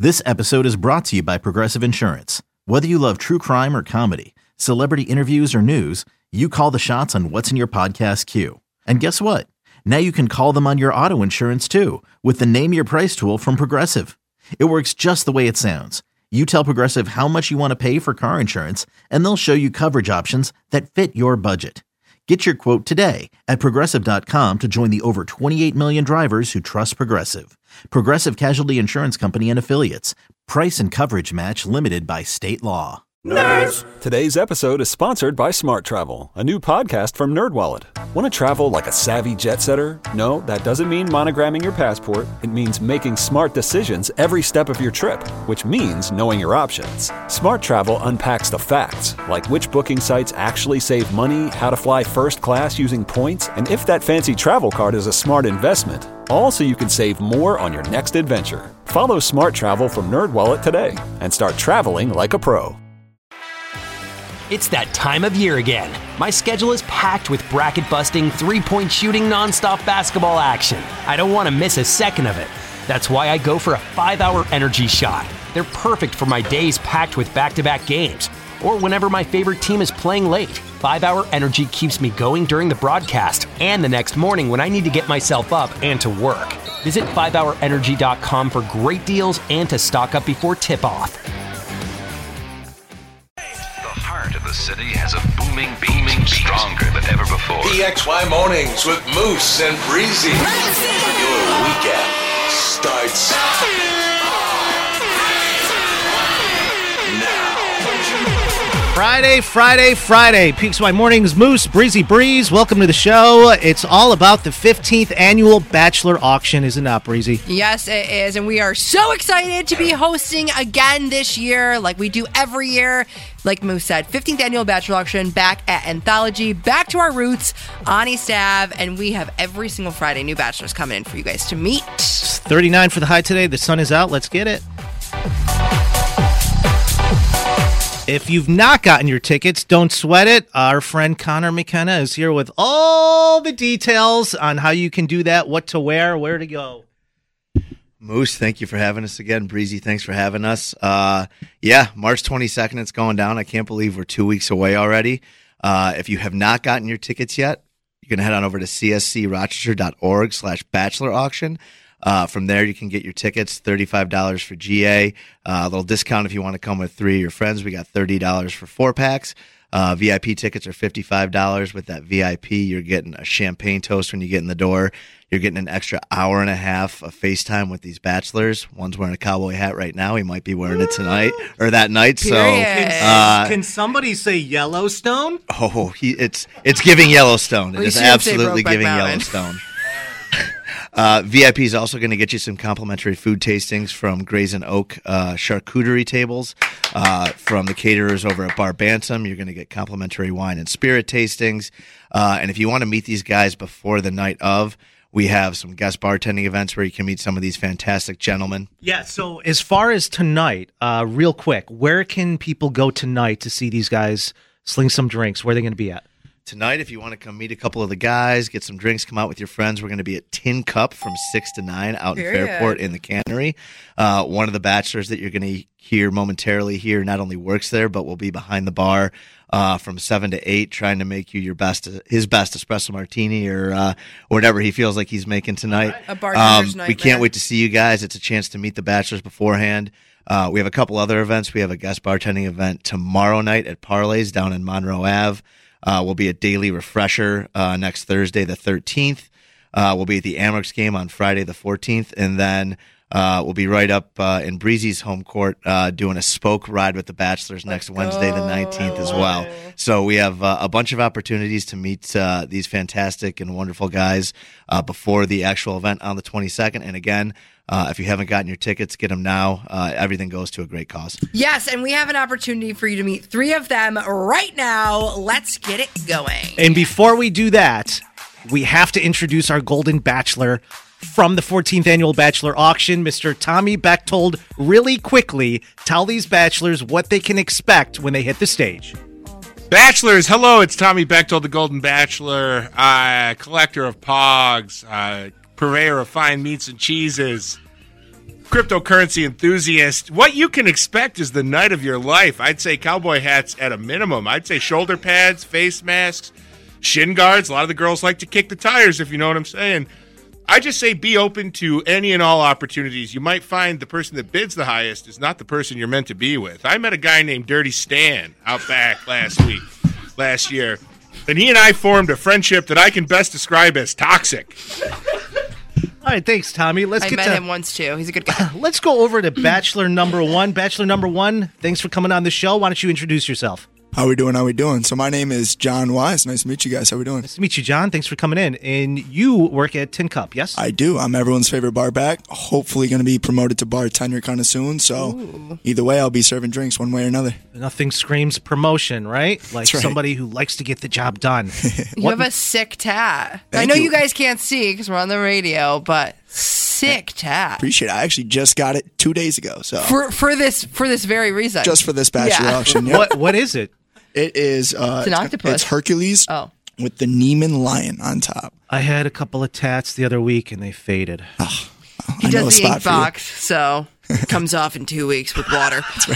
This episode is brought to you by Progressive Insurance. Whether you love true crime or comedy, celebrity interviews or news, you call the shots on what's in your podcast queue. And guess what? Now you can call them on your auto insurance too with the Name Your Price tool from Progressive. It works just the way it sounds. You tell Progressive how much you want to pay for car insurance, and they'll show you coverage options that fit your budget. Get your quote today at Progressive.com to join the over 28 million drivers who trust Progressive. Progressive Casualty Insurance Company and Affiliates. Price and coverage match limited by state law. Nerds! Today's episode is sponsored by Smart Travel, a new podcast from NerdWallet. Want to travel like a savvy jet setter? No, that doesn't mean monogramming your passport. It means making smart decisions every step of your trip, which means knowing your options. Smart Travel unpacks the facts, like which booking sites actually save money, how to fly first class using points, and if that fancy travel card is a smart investment. All so you can save more on your next adventure. Follow Smart Travel from NerdWallet today and start traveling like a pro. It's that time of year again. My schedule is packed with bracket-busting, three-point shooting, nonstop basketball action. I don't want to miss a second of it. That's why I go for a 5-hour energy shot. They're perfect for my days packed with back-to-back games, or whenever my favorite team is playing late. 5-hour energy keeps me going during the broadcast and the next morning when I need to get myself up and to work. Visit 5hourenergy.com for great deals and to stock up before tip-off. The city has a booming, stronger than ever before. PXY Mornings with Moose and Breezy. Your weekend starts Friday. PXY Mornings, Moose, Breezy Breeze. Welcome to the show. It's all about the 15th annual Bachelor Auction, is it not, Breezy? Yes, it is, and we are so excited to be hosting again this year, like we do every year. Like Moose said, 15th annual Bachelor Auction back at Anthology, back to our roots on East Ave, and we have every single Friday new bachelors coming in for you guys to meet. It's 39 for the high today. The sun is out. Let's get it. If you've not gotten your tickets, don't sweat it. Our friend Connor McKenna is here with all the details on how you can do that, what to wear, where to go. Moose, thank you for having us again. Breezy, thanks for having us. March 22nd, it's going down. I can't believe we're 2 weeks away already. If you have not gotten your tickets yet, you can head on over to cscrochester.org/bachelor auction. From there, you can get your tickets, $35 for GA. A little discount if you want to come with 3 of your friends. We got $30 for 4-packs. VIP tickets are $55. With that VIP, you're getting a champagne toast when you get in the door. You're getting an extra hour and a half of FaceTime with these bachelors. One's wearing a cowboy hat right now. He might be wearing it tonight or that night. Period. So, can somebody say Yellowstone? Oh, it's giving Yellowstone. It is absolutely giving Mountain. Yellowstone. VIP is also going to get you some complimentary food tastings from Gray's and Oak charcuterie tables. From the caterers over at Bar Bantam, you're going to get complimentary wine and spirit tastings. And if you want to meet these guys before the night of, we have some guest bartending events where you can meet some of these fantastic gentlemen. Yeah, so as far as tonight, real quick, where can people go tonight to see these guys sling some drinks? Where are they going to be at? Tonight, if you want to come meet a couple of the guys, get some drinks, come out with your friends, we're going to be at Tin Cup from 6 to 9 out in Fairport in the Cannery. One of the bachelors that you're going to hear momentarily here not only works there, but will be behind the bar from 7 to 8 trying to make you his best espresso martini or whatever he feels like he's making tonight. A bartender's nightmare. We can't wait to see you guys. It's a chance to meet the bachelors beforehand. We have a couple other events. We have a guest bartending event tomorrow night at Parlay's down in Monroe Ave. We'll be at Daily Refresher next Thursday, the 13th. We'll be at the Amerks game on Friday, the 14th. And then we'll be right up in Breezy's home court doing a spoke ride with the Bachelors next Wednesday, the 19th as well. So we have a bunch of opportunities to meet these fantastic and wonderful guys before the actual event on the 22nd. And again, if you haven't gotten your tickets, get them now. Everything goes to a great cause. Yes, and we have an opportunity for you to meet 3 of them right now. Let's get it going. And before we do that, we have to introduce our Golden Bachelor from the 14th Annual Bachelor Auction. Mr. Tommy Bechtold, really quickly, tell these bachelors what they can expect when they hit the stage. Bachelors, hello, it's Tommy Bechtold, the Golden Bachelor, collector of pogs, purveyor of fine meats and cheeses, cryptocurrency enthusiast, what you can expect is the night of your life. I'd say cowboy hats at a minimum. I'd say shoulder pads, face masks, shin guards. A lot of the girls like to kick the tires, if you know what I'm saying. I just say be open to any and all opportunities. You might find the person that bids the highest is not the person you're meant to be with. I met a guy named Dirty Stan out back last year, and he and I formed a friendship that I can best describe as toxic. All right, thanks, Tommy. I met him once, too. He's a good guy. Let's go over to Bachelor number one. Bachelor number one, thanks for coming on the show. Why don't you introduce yourself? How we doing? So my name is John Wise. Nice to meet you guys. How we doing? Nice to meet you, John. Thanks for coming in. And you work at Tin Cup, yes? I do. I'm everyone's favorite bar back. Hopefully going to be promoted to bartender kind of soon. So Either way, I'll be serving drinks one way or another. Nothing screams promotion, right? Like That's right. Somebody who likes to get the job done. You have a sick tat. Thank I know you. you guys can't see because we're on the radio, but sick tat. Appreciate it. I actually just got it 2 days ago. So For this very reason. just for this bachelor Yeah. auction. Yeah. What is it? It is. It's an octopus. It's Hercules with the Neiman lion on top. I had a couple of tats the other week and they faded. He I know a does the spot ink for you. box, so it comes off in 2 weeks with water.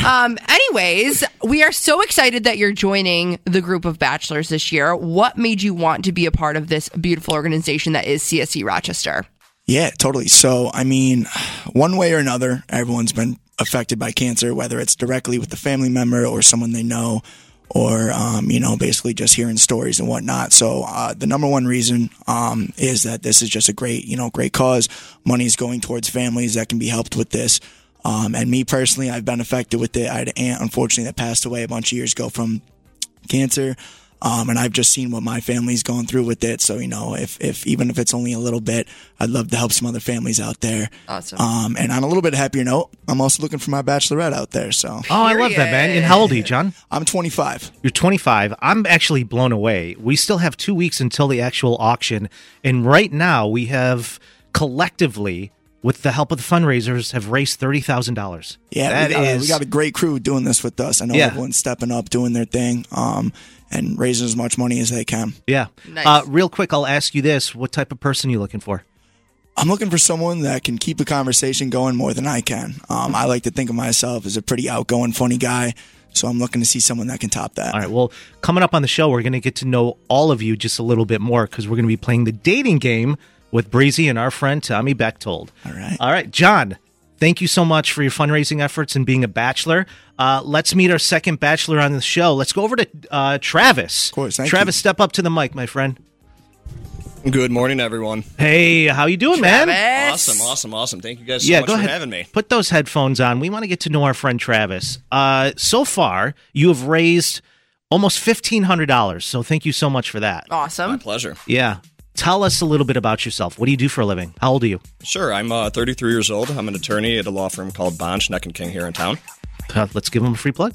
Anyways, we are so excited that you're joining the group of bachelors this year. What made you want to be a part of this beautiful organization that is CSE Rochester? Yeah, totally. So, I mean, one way or another, everyone's been affected by cancer, whether it's directly with the family member or someone they know, or, basically just hearing stories and whatnot. So, the number one reason, is that this is just a great cause. Money is going towards families that can be helped with this. And me personally, I've been affected with it. I had an aunt, unfortunately, that passed away a bunch of years ago from cancer. And I've just seen what my family's going through with it. So, if even if it's only a little bit, I'd love to help some other families out there. Awesome. And on a little bit happier note, I'm also looking for my bachelorette out there. So, Oh, I love that, man. And how old are you, John? I'm 25. You're 25. I'm actually blown away. We still have 2 weeks until the actual auction. And right now we have collectively, with the help of the fundraisers, have raised $30,000. Yeah, we got a great crew doing this with us. I know everyone's stepping up, doing their thing, and raising as much money as they can. Yeah. Nice. Real quick, I'll ask you this. What type of person are you looking for? I'm looking for someone that can keep a conversation going more than I can. I like to think of myself as a pretty outgoing, funny guy. So I'm looking to see someone that can top that. All right. Well, coming up on the show, we're going to get to know all of you just a little bit more because we're going to be playing the dating game with Breezy and our friend Tommy Bechtold. All right. All right. John, thank you so much for your fundraising efforts and being a bachelor. Let's meet our second bachelor on the show. Let's go over to Travis. Of course. Thank Travis, you. step up to the mic, my friend. Good morning, everyone. Hey, how you doing, man? Travis. Awesome. Thank you guys so much go for ahead. having me. Put those headphones on. We want to get to know our friend Travis. So far, you have raised almost $1,500. So thank you so much for that. Awesome. My pleasure. Yeah. Tell us a little bit about yourself. What do you do for a living? How old are you? Sure, I'm 33 years old. I'm an attorney at a law firm called Bond, Schneck & King here in town. Let's give him a free plug.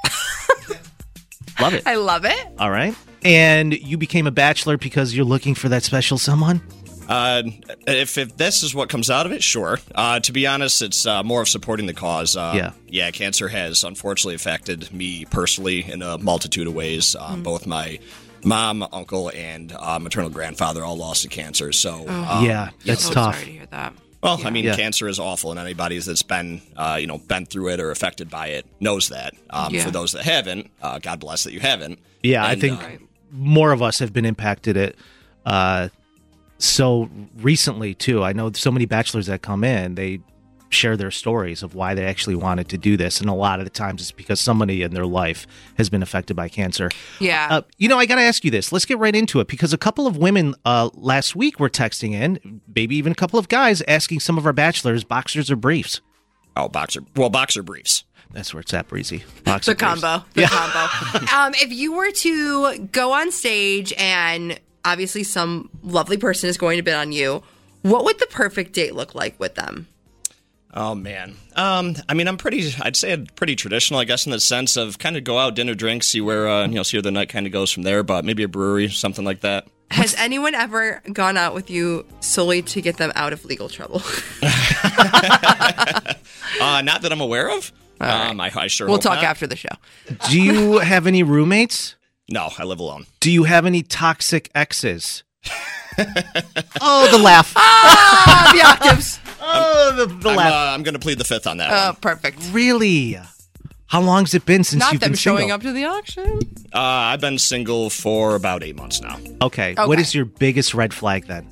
Love it. I love it. All right. And you became a bachelor because you're looking for that special someone? If this is what comes out of it, sure. To be honest, it's more of supporting the cause. Yeah, cancer has unfortunately affected me personally in a multitude of ways. Both my mom, uncle, and maternal grandfather all lost to cancer. So Yeah, that's tough. Sorry to hear that. Well, I mean, cancer is awful, and anybody that's been, been through it or affected by it knows that. For those that haven't, God bless that you haven't. Yeah, I And, think more of us have been impacted so recently, too. I know so many bachelors that come in, they share their stories of why they actually wanted to do this. And a lot of the times it's because somebody in their life has been affected by cancer. Yeah. I got to ask you this. Let's get right into it because a couple of women last week were texting in, maybe even a couple of guys asking some of our bachelors, boxers or briefs. Oh, boxer briefs. That's where it's at, Breezy. The combo. Combo. If you were to go on stage and obviously some lovely person is going to bid on you, what would the perfect date look like with them? Oh, man. I'd say pretty traditional, I guess, in the sense of kind of go out, dinner, drink, see where the night kind of goes from there, but maybe a brewery, something like that. Has anyone ever gone out with you solely to get them out of legal trouble? Not that I'm aware of. Right. I sure We'll hope talk not. after the show. Do you have any roommates? No, I live alone. Do you have any toxic exes? Oh, the laugh. The octaves. I'm going to plead the fifth on that one. Oh, perfect. Really? How long has it been since Not you've them been single? showing up to the auction. I've been single for about 8 months now. Okay. What is your biggest red flag then?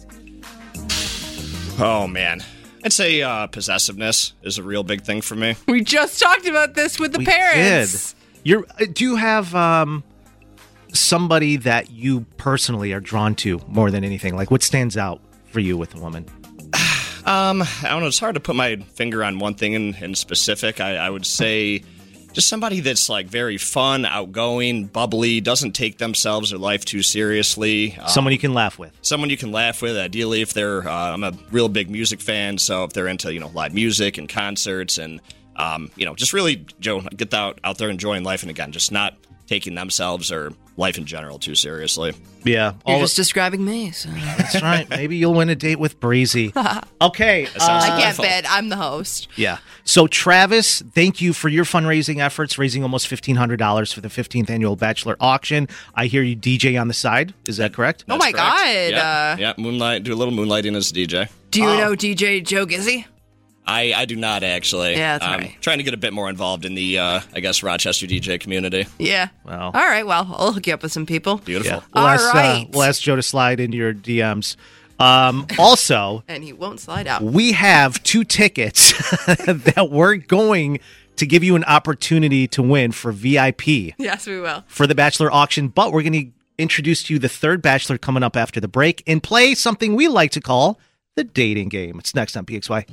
Oh, man. I'd say possessiveness is a real big thing for me. We just talked about this with the parents. Do you have somebody that you personally are drawn to more than anything? Like, what stands out for you with a woman? I don't know. It's hard to put my finger on one thing in specific. I would say just somebody that's like very fun, outgoing, bubbly, doesn't take themselves or life too seriously. Someone you can laugh with. Someone you can laugh with. Ideally, if they're, I'm a real big music fan, so if they're into live music and concerts and just really get out there enjoying life, and again, just not taking themselves or life in general too seriously. Yeah. You're just describing me. So. That's right. Maybe you'll win a date with Breezy. Okay. I can't bid. I'm the host. Yeah. So, Travis, thank you for your fundraising efforts, raising almost $1,500 for the 15th annual Bachelor auction. I hear you DJ on the side. Is that correct? Oh, my God. Yeah, moonlight. Do a little moonlighting as a DJ. Do you know DJ Joe Gizzy? I do not, actually. Yeah, that's right. Trying to get a bit more involved in the, Rochester DJ community. Yeah. Well. All right. Well, I'll hook you up with some people. Beautiful. Yeah. We'll ask Joe to slide into your DMs. Also, and he won't slide out. We have 2 tickets that we're going to give you an opportunity to win for VIP. Yes, we will. For the Bachelor auction, but we're going to introduce to you the third Bachelor coming up after the break and play something we like to call the dating game. It's next on PXY.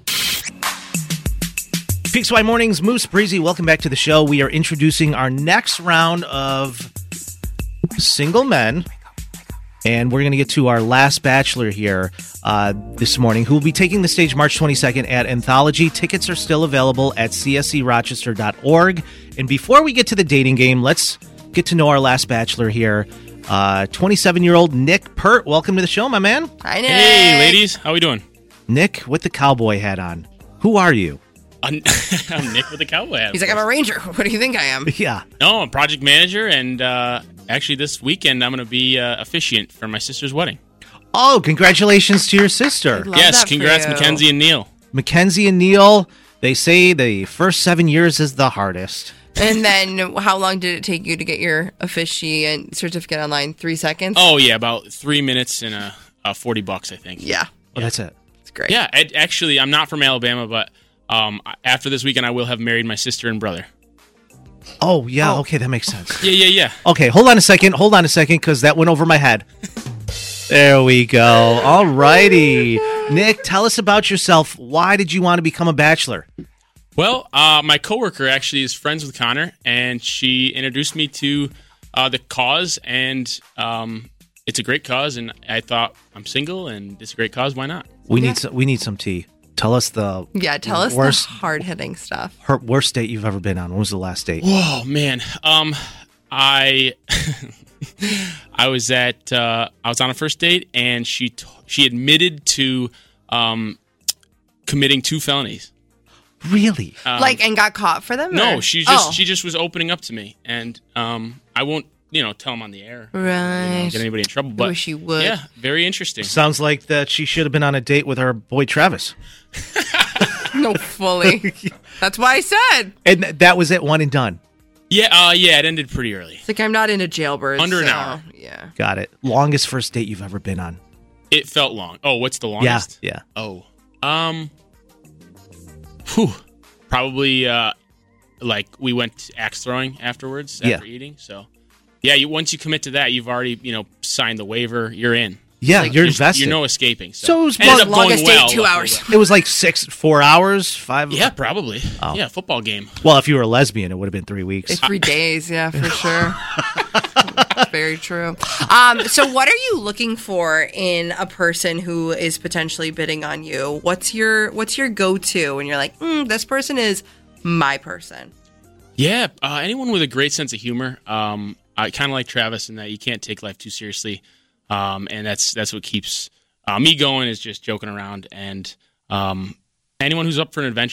PXY Mornings, Moose, Breezy, welcome back to the show. We are introducing our next round of single men, and we're going to get to our last Bachelor here this morning, who will be taking the stage March 22nd at Anthology. Tickets are still available at cscrochester.org. And before we get to the dating game, let's get to know our last Bachelor here. 27-year-old Nick Pert. Welcome to the show, my man. Hi, Nick. Hey, ladies. How we doing? Nick with the cowboy hat on. Who are you? I'm Nick with the cowboy hat. He's like, I'm a ranger. What do you think I am? Yeah. No, I'm project manager, and actually this weekend I'm going to be officiant for my sister's wedding. Oh, congratulations to your sister. Yes, congrats, Mackenzie and Neil. Mackenzie and Neil, they say the first 7 years is the hardest. And then how long did it take you to get your officiant certificate online? 3 seconds? Oh, yeah, about 3 minutes and $40, I think. Yeah. Oh, that's it. It's great. Yeah, actually, I'm not from Alabama, but after this weekend, I will have married my sister and brother. Oh, yeah. Okay, that makes sense. Yeah. Okay, hold on a second, because that went over my head. There we go. All righty. Nick, tell us about yourself. Why did you want to become a bachelor? Well, my coworker actually is friends with Connor, and she introduced me to the cause, and it's a great cause, and I thought, I'm single, and it's a great cause. Why not? We need some tea. Tell us the the hard-hitting stuff. Worst date you've ever been on. When was the last date? Whoa, man. I was on a first date, and she admitted to committing 2 felonies. Really? And got caught for them? No, or? she just was opening up to me, and I won't tell them on the air. Right. Get anybody in trouble. But I wish you would. Yeah, very interesting. Sounds like that she should have been on a date with our boy Travis. No, fully. That's why I said. And that was it, one and done. Yeah, it ended pretty early. It's like I'm not into jailbirds. Under an hour. Yeah. Got it. Longest first date you've ever been on? It felt long. Oh, what's the longest? Yeah. Oh. Probably we went axe throwing afterwards after eating. So, yeah, once you commit to that, you've already, signed the waiver. You're in. Yeah, you're invested. You're no escaping. So it was ended up longest going well, date, 2 hours. It was like 4 hours, 5. Yeah, probably. Oh. Yeah, football game. Well, if you were a lesbian, it would have been 3 weeks. It's 3 days, yeah, for sure. That's very true. So what are you looking for in a person who is potentially bidding on you? What's your go-to when you're like, this person is my person? Yeah, anyone with a great sense of humor. I kind of like Travis in that you can't take life too seriously. And that's what keeps me going, is just joking around. And anyone who's up for an adventure,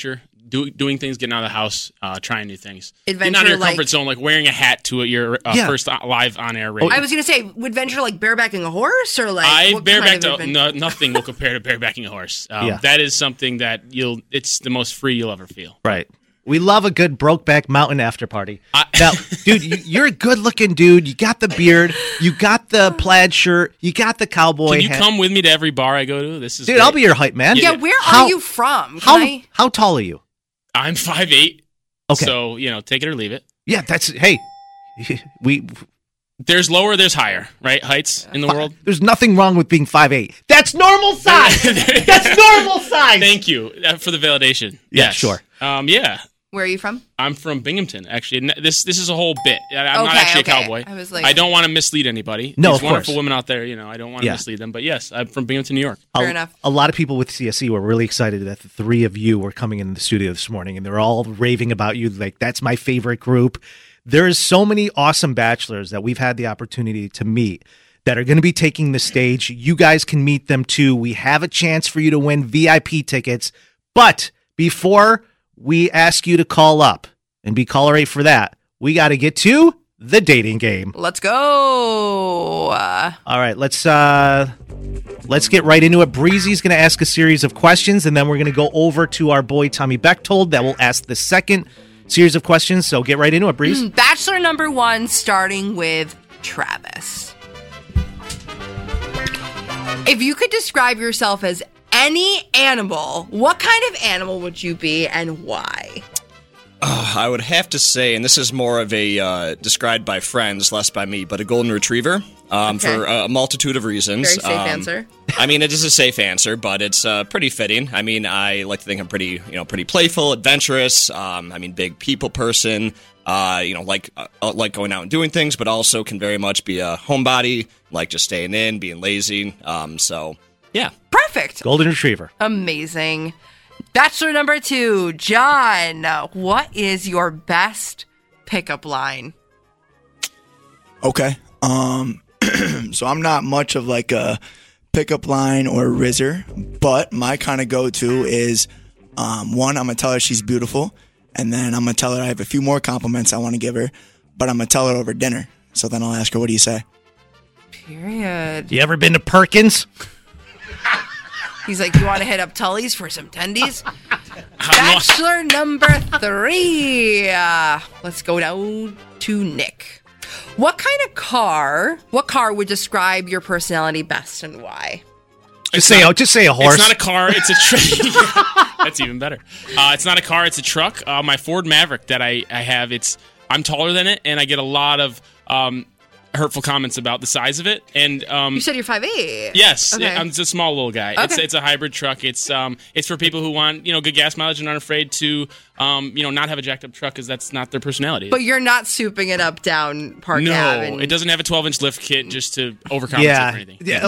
doing things, getting out of the house, trying new things. Adventure, getting out of your like- comfort zone, like wearing a hat to your first live on-air radio. I was going to say, would venture like barebacking a horse or like I've what kind of barebacked adventure? nothing will compare to barebacking a horse. Yeah. That is something that it's the most free you'll ever feel. Right. We love a good Brokeback Mountain after party. Now, dude, you're a good-looking dude. You got the beard. You got the plaid shirt. You got the cowboy Can you hat. come with me to every bar I go to? This is Dude, great. I'll be your hype man. Yeah, where are you from? How tall are you? I'm 5'8". Okay. So, take it or leave it. Yeah, hey, There's lower, there's higher, right? Heights in the world. There's nothing wrong with being 5'8". That's normal size. That's normal size. Thank you for the validation. Yeah, Yes. sure. Yeah. Where are you from? I'm from Binghamton, actually. And this is a whole bit. I'm not Okay, actually okay. a cowboy. I was like- I don't want to mislead anybody. No, These of wonderful course. women out there, I don't want to Yeah. mislead them. But yes, I'm from Binghamton, New York. Fair enough. A lot of people with CSE were really excited that the three of you were coming in the studio this morning, and they're all raving about you. Like, that's my favorite group. There's so many awesome bachelors that we've had the opportunity to meet that are going to be taking the stage. You guys can meet them too. We have a chance for you to win VIP tickets. But before we ask you to call up and be caller 8 for that, we got to get to the dating game. Let's go. All right, let's get right into it. Breezy's going to ask a series of questions, and then we're going to go over to our boy Tommy Bechtold that will ask the second series of questions. So get right into it, Breeze. Bachelor number 1, starting with Travis. If you could describe yourself as any animal, what kind of animal would you be and why? I would have to say, and this is more of a described by friends, less by me, but a golden retriever for a multitude of reasons. Very safe answer. I mean, it is a safe answer, but it's pretty fitting. I mean, I like to think I'm pretty playful, adventurous. Big people person. Like going out and doing things, but also can very much be a homebody, like just staying in, being lazy. So yeah, perfect. Golden retriever. Amazing. Bachelor number 2, John. What is your best pickup line? Okay. So I'm not much of like a pickup line or a rizzer, but my kind of go-to is one, I'm gonna tell her she's beautiful, and then I'm gonna tell her I have a few more compliments I want to give her, but I'm gonna tell her over dinner. So then I'll ask her, "What do you say?" Period. You ever been to Perkins? He's like, you want to hit up Tully's for some tendies? Bachelor number 3. Let's go down to Nick. What car would describe your personality best and why? Just say a horse. It's not a car. It's a truck. That's even better. It's not a car. It's a truck. My Ford Maverick that I have. I'm taller than it, and I get a lot of hurtful comments about the size of it. And you said you're 5'8". Yes, Okay. I'm just a small little guy. Okay. It's a hybrid truck. It's for people who want good gas mileage and aren't afraid to not have a jacked up truck because that's not their personality. But you're not souping it up down Park no, Ave. and- it doesn't have a 12-inch lift kit just to overcompensate for anything. Yeah.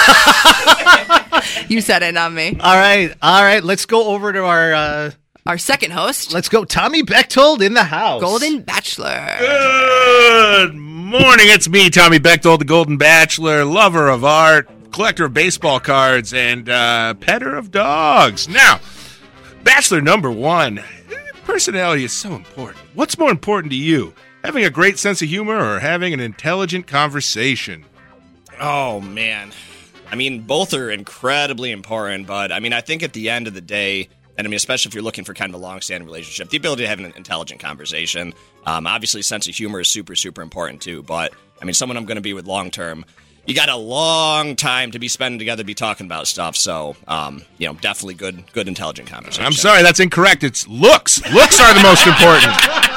You said it, not me. All right. Let's go over to our second host. Let's go, Tommy Bechtold in the house. Golden Bachelor. Good morning. It's me, Tommy Bechtold, the Golden Bachelor, lover of art, collector of baseball cards, and petter of dogs. Now, Bachelor number 1. Personality is so important. What's more important to you? Having a great sense of humor or having an intelligent conversation? Oh, man. I mean, both are incredibly important, but I think at the end of the day, and especially if you're looking for kind of a long-standing relationship, the ability to have an intelligent conversation. Obviously, sense of humor is super, super important too, but someone I'm going to be with long-term, you got a long time to be spending together, be talking about stuff, so, definitely good intelligent conversation. I'm sorry, that's incorrect. It's looks. Looks are the most important.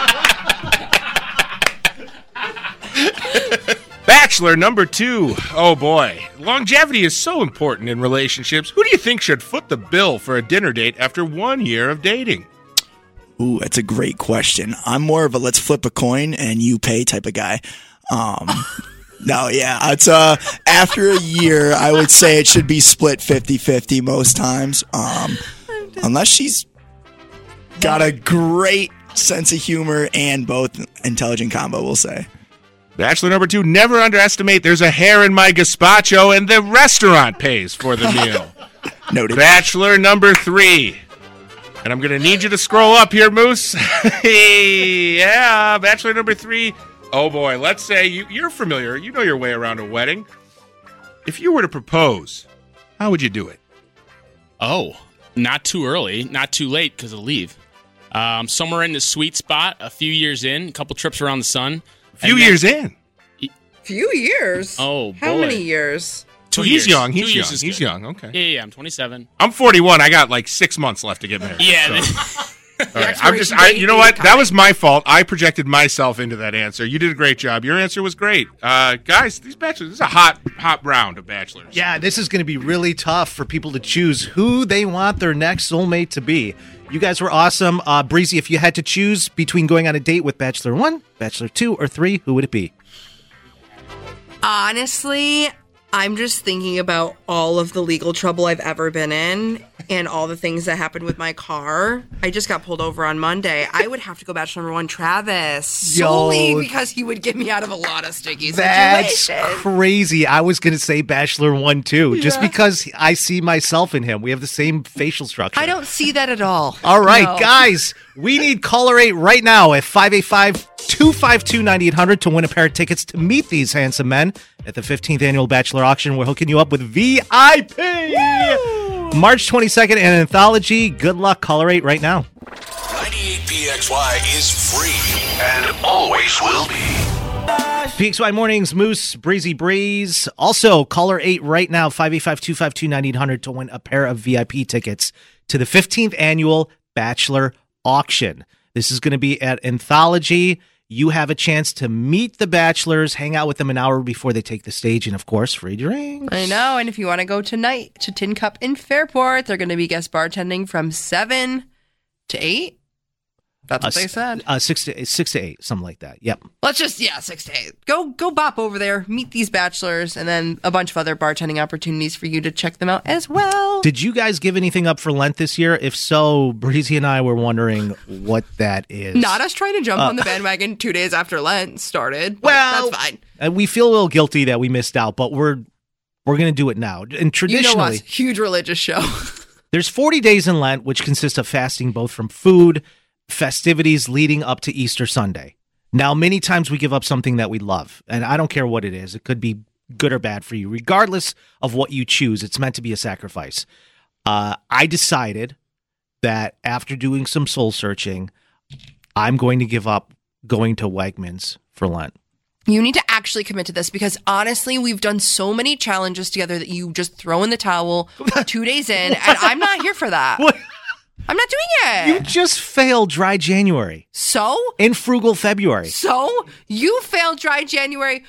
Bachelor number 2. Oh boy. Longevity is so important in relationships. Who do you think should foot the bill for a dinner date after 1 year of dating? Ooh, that's a great question. I'm more of a let's flip a coin and you pay type of guy. No, yeah, it's after a year, I would say it should be split 50-50 most times. Unless she's got a great sense of humor and both intelligent combo, we'll say. Bachelor number 2, never underestimate there's a hair in my gazpacho and the restaurant pays for the meal. Noted. Bachelor number 3, And I'm going to need you to scroll up here, Moose. Yeah, Bachelor number 3. Oh, boy. Let's say you're familiar. You know your way around a wedding. If you were to propose, how would you do it? Oh, not too early, not too late because of leave. Somewhere in the sweet spot, a few years in, a couple trips around the sun. Few years in? Few years? Oh, boy. How many years? 2 He's years. young. 2 He's years young. is He's good. young. Okay. Yeah, I'm 27. I'm 41. I got like 6 months left to get married. Yeah. So. All right. You know what? That was my fault. I projected myself into that answer. You did a great job. Your answer was great. Guys, these bachelors, this is a hot round of bachelors. Yeah, this is going to be really tough for people to choose who they want their next soulmate to be. You guys were awesome. Breezy, if you had to choose between going on a date with Bachelor 1, Bachelor 2, or 3, who would it be? Honestly, I'm just thinking about all of the legal trouble I've ever been in and all the things that happened with my car. I just got pulled over on Monday. I would have to go Bachelor number 1, Travis. Solely because he would get me out of a lot of sticky That's situations. crazy. I was going to say Bachelor 1, too, just because I see myself in him. We have the same facial structure. I don't see that at all. All right, No. guys, we need caller 8 right now at 585-252-9800 to win a pair of tickets to meet these handsome men at the 15th Annual Bachelor Auction. We're hooking you up with VIP. Woo! March 22nd, an anthology. Good luck, caller 8 right now. 98PXY is free and always will be. PXY Mornings, Moose, Breezy Breeze. Also, caller 8 right now, 585-252-9800 to win a pair of VIP tickets to the 15th Annual Bachelor Auction. This is going to be at Anthology. You have a chance to meet the bachelors, hang out with them an hour before they take the stage, and, of course, free drinks. I know, and if you want to go tonight to Tin Cup in Fairport, they're going to be guest bartending from 7 to 8. That's what they said. 6 to 8, something like that. Yep. Let's just, 6 to 8. Go bop over there, meet these bachelors, and then a bunch of other bartending opportunities for you to check them out as well. Did you guys give anything up for Lent this year? If so, Breezy and I were wondering what that is. Not us trying to jump on the bandwagon 2 days after Lent started. But Well, that's fine. We feel a little guilty that we missed out, but we're going to do it now. And traditionally, You know us, huge religious show. there's 40 days in Lent, which consist of fasting both from food, festivities leading up to Easter Sunday. Now, many times we give up something that we love, and I don't care what it is. It could be good or bad for you. Regardless of what you choose, it's meant to be a sacrifice. I decided that after doing some soul searching, I'm going to give up going to Wegmans for Lent. You need to actually commit to this because honestly, we've done so many challenges together that you just throw in the towel 2 days in, and I'm not here for that. What? I'm not doing it. You just failed Dry January. So? In Frugal February. So? You failed Dry January.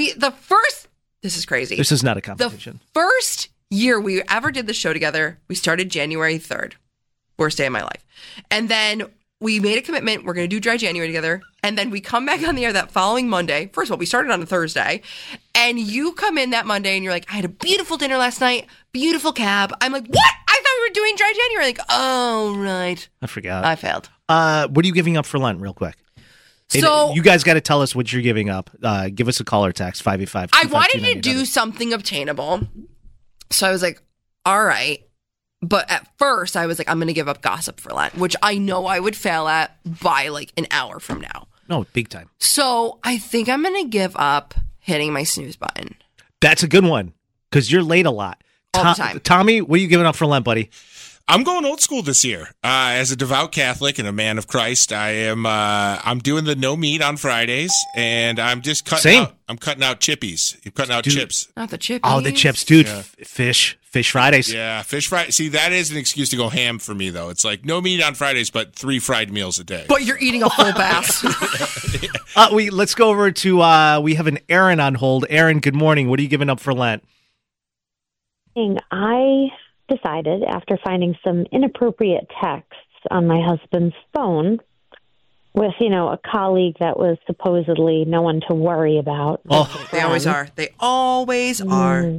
This is crazy. This is not a competition. The first year we ever did the show together, we started January 3rd. Worst day of my life. And then we made a commitment. We're going to do Dry January together. And then we come back on the air that following Monday. First of all, we started on a Thursday. And you come in that Monday and you're like, I had a beautiful dinner last night. Beautiful cab. I'm like, what? I thought we were doing Dry January. Like, oh, right. I forgot. I failed. What are you giving up for Lent, real quick? So you guys got to tell us what you're giving up. Give us a call or text, 585. I wanted to do something obtainable. So I was like, all right. But at first, I was like, I'm going to give up gossip for Lent, which I know I would fail at by like an hour from now. No, big time. So I think I'm going to give up hitting my snooze button. That's a good one because you're late a lot. All the time. Tommy, what are you giving up for Lent, buddy? I'm going old school this year. As a devout Catholic and a man of Christ, I'm doing the no meat on Fridays, and I'm just cutting out chippies. I'm cutting out chips. Not the chips. Oh, the chips, dude. Yeah. Fish Fridays. Yeah, fish fry. See, that is an excuse to go ham for me, though. It's like no meat on Fridays, but 3 fried meals a day. But you're eating a full bass. Let's go over to, we have an Aaron on hold. Aaron, good morning. What are you giving up for Lent? I decided after finding some inappropriate texts on my husband's phone with, a colleague that was supposedly no one to worry about. Oh, they always are. They always are.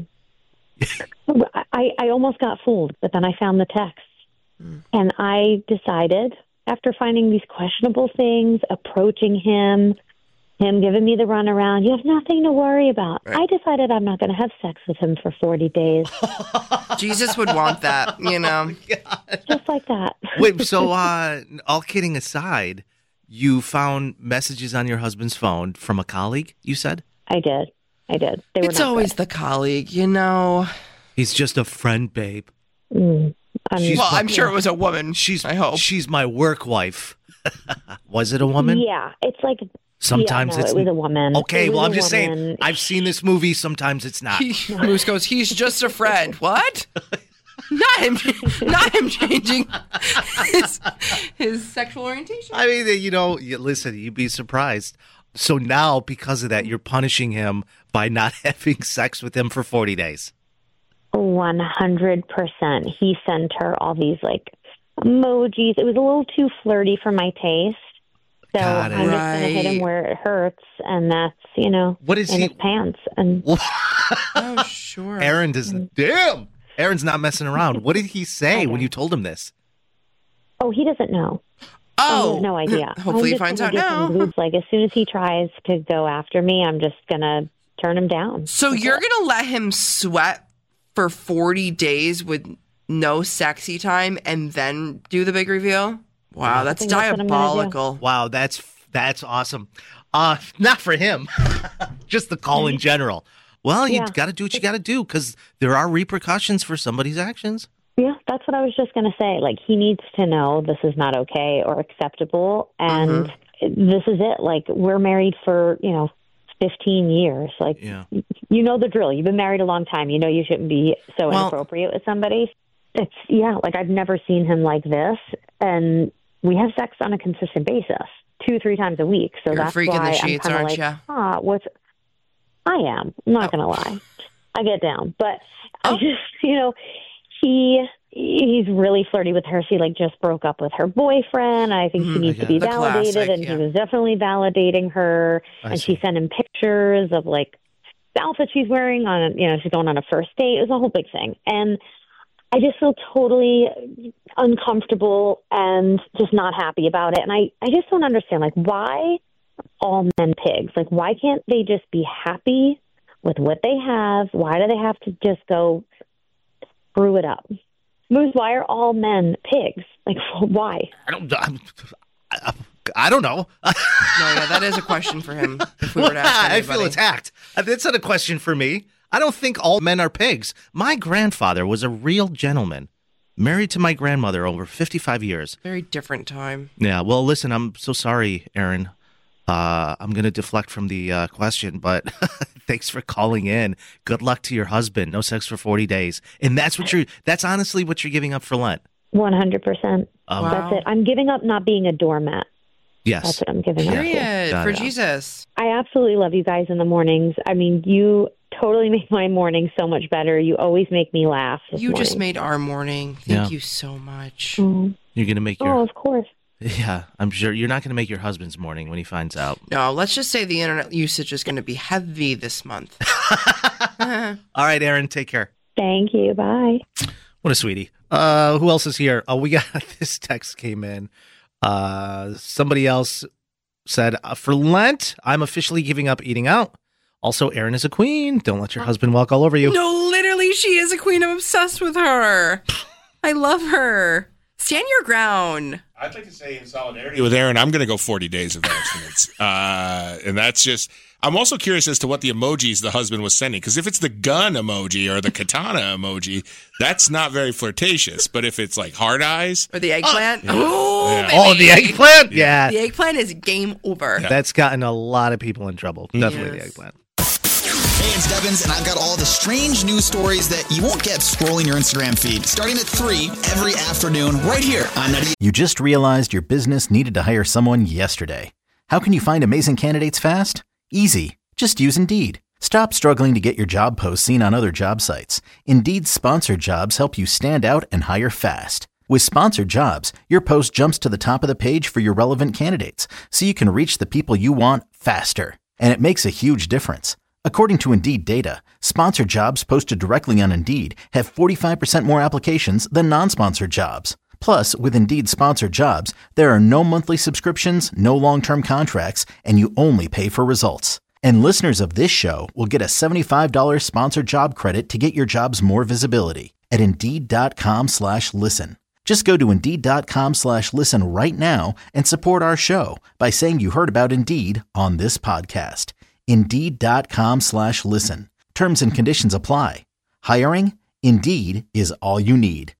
I almost got fooled, but then I found the text. And I decided, after finding these questionable things, approaching him, him giving me the runaround. You have nothing to worry about. Right. I decided I'm not going to have sex with him for 40 days. Jesus would want that, you know. Just like that. Wait, so all kidding aside, you found messages on your husband's phone from a colleague, you said? I did. It's always the colleague, you know. He's just a friend, babe. I'm sure it was a woman. I hope. She's my work wife. Was it a woman? Yeah, it's like... Sometimes it was a woman. Okay, well, I'm just saying, I've seen this movie. Sometimes it's not. Moose goes, he's just a friend. What? Not him changing his sexual orientation. I mean, listen, you'd be surprised. So now, because of that, you're punishing him by not having sex with him for 40 days. 100%. He sent her all these, emojis. It was a little too flirty for my taste. So I'm just going to hit him where it hurts, and that's, what is his pants. And oh, sure. Aaron doesn't. Damn! Aaron's not messing around. What did he say when you told him this? Oh, he doesn't know. Oh. He has no idea. Hopefully he finds out now. As soon as he tries to go after me, I'm just going to turn him down. So you're going to let him sweat for 40 days with no sexy time and then do the big reveal? Wow, that's diabolical. Wow, that's awesome. Not for him, just the call in general. Well, you got to do what you got to do because there are repercussions for somebody's actions. Yeah, that's what I was just going to say. Like, he needs to know this is not okay or acceptable, and this is it. Like, we're married for 15 years. Like, you know the drill. You've been married a long time. You know you shouldn't be so inappropriate with somebody. It's I've never seen him like this, and we have sex on a consistent basis, 2-3 times a week. So that's why I'm sheets, kind of like, I am. I'm not going to lie. I get down, but I just, he's really flirty with her. She just broke up with her boyfriend. I think she needs to be validated, classic, and he was definitely validating her. And she sent him pictures of the outfit she's wearing on, she's going on a first date. It was a whole big thing. And I just feel totally uncomfortable and just not happy about it. And I just don't understand, why all men pigs? Why can't they just be happy with what they have? Why do they have to just go screw it up? Moose, why are all men pigs? Why? I don't know. No, that is a question for him. If we were to ask anybody. I feel attacked. That's not a question for me. I don't think all men are pigs. My grandfather was a real gentleman, married to my grandmother over 55 years. Very different time. Yeah, well, listen, I'm so sorry, Aaron. I'm going to deflect from the question, but thanks for calling in. Good luck to your husband. No sex for 40 days. And that's honestly what you're giving up for Lent. 100%. That's it. I'm giving up not being a doormat. Yes. That's what I'm giving up. Period. For Jesus. I absolutely love you guys in the mornings. I mean, you totally make my morning so much better. You always make me laugh. You just made our morning. Thank you so much. Mm-hmm. You're going to make your... Oh, of course. Yeah, I'm sure you're not going to make your husband's morning when he finds out. No, let's just say the internet usage is going to be heavy this month. All right, Aaron, take care. Thank you. Bye. What a sweetie. Who else is here? Oh, we got this text came in. Somebody else said, for Lent, I'm officially giving up eating out. Also, Erin is a queen. Don't let your husband walk all over you. No, literally, she is a queen. I'm obsessed with her. I love her. Stand your ground. I'd like to say in solidarity with Aaron, I'm going to go 40 days of abstinence. And that's just... I'm also curious as to what the emojis the husband was sending, because if it's the gun emoji or the katana emoji, that's not very flirtatious. But if it's like hard eyes or the eggplant, the eggplant, yeah, the eggplant is game over. Yeah. That's gotten a lot of people in trouble. Definitely the eggplant. Hey, it's Devins, and I've got all the strange news stories that you won't get scrolling your Instagram feed. Starting at 3 every afternoon, right here on 90. You just realized your business needed to hire someone yesterday. How can you find amazing candidates fast? Easy. Just use Indeed. Stop struggling to get your job posts seen on other job sites. Indeed's sponsored jobs help you stand out and hire fast. With sponsored jobs, your post jumps to the top of the page for your relevant candidates, so you can reach the people you want faster. And it makes a huge difference. According to Indeed data, sponsored jobs posted directly on Indeed have 45% more applications than non-sponsored jobs. Plus, with Indeed sponsored jobs, there are no monthly subscriptions, no long-term contracts, and you only pay for results. And listeners of this show will get a $75 sponsored job credit to get your jobs more visibility at Indeed.com/listen. Just go to Indeed.com/listen right now and support our show by saying you heard about Indeed on this podcast. Indeed.com/listen. Terms and conditions apply. Hiring? Indeed is all you need.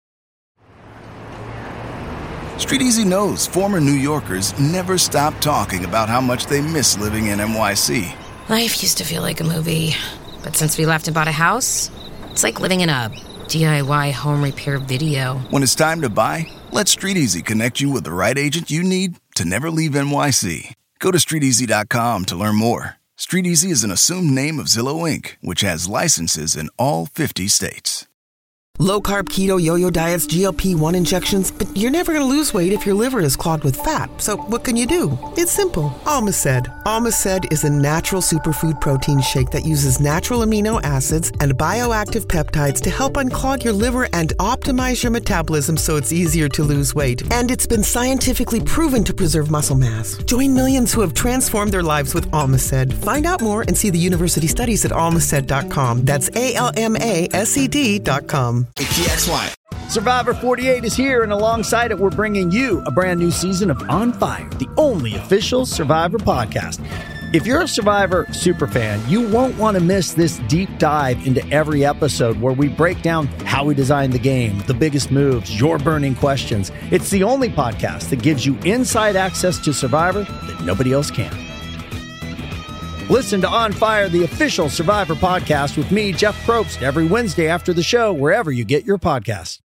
StreetEasy knows former New Yorkers never stop talking about how much they miss living in NYC. Life used to feel like a movie, but since we left and bought a house, it's like living in a DIY home repair video. When it's time to buy, let StreetEasy connect you with the right agent you need to never leave NYC. Go to StreetEasy.com to learn more. StreetEasy is an assumed name of Zillow Inc., which has licenses in all 50 states. Low-carb, keto, yo-yo diets, GLP-1 injections, but you're never going to lose weight if your liver is clogged with fat. So what can you do? It's simple. Almaced. Almaced is a natural superfood protein shake that uses natural amino acids and bioactive peptides to help unclog your liver and optimize your metabolism so it's easier to lose weight. And it's been scientifically proven to preserve muscle mass. Join millions who have transformed their lives with Almaced. Find out more and see the university studies at almaced.com. That's ALMASED.com. KXY. Survivor 48 is here, and alongside it, we're bringing you a brand new season of On Fire, the only official Survivor podcast. If you're a Survivor superfan, you won't want to miss this deep dive into every episode where we break down how we designed the game, the biggest moves, your burning questions. It's the only podcast that gives you inside access to Survivor that nobody else can. Listen to On Fire, the official Survivor podcast with me, Jeff Probst, every Wednesday after the show, wherever you get your podcasts.